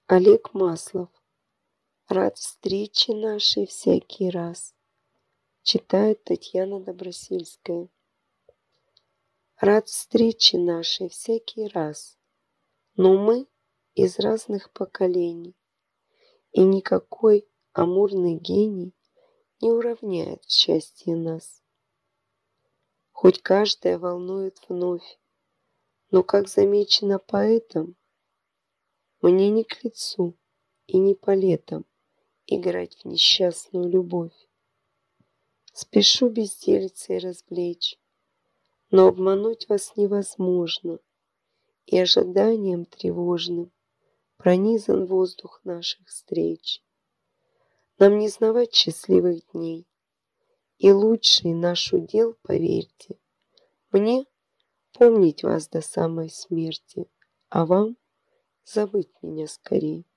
Олег Маслов. Рад встрече нашей всякий раз. Читает Татьяна Добросельская. Рад встрече нашей всякий раз, но мы из разных поколений, и никакой амурный гений не уравняет в счастье нас. Хоть каждая волнует вновь, но, как замечено поэтом, мне не к лицу и не по летам играть в несчастную любовь. Спешу безделицей развлечь, но обмануть вас невозможно, и ожиданием тревожным пронизан воздух наших встреч. Нам не знавать счастливых дней, и лучший наш удел, поверьте, мне помнить вас до самой смерти, а вам забыть меня скорей.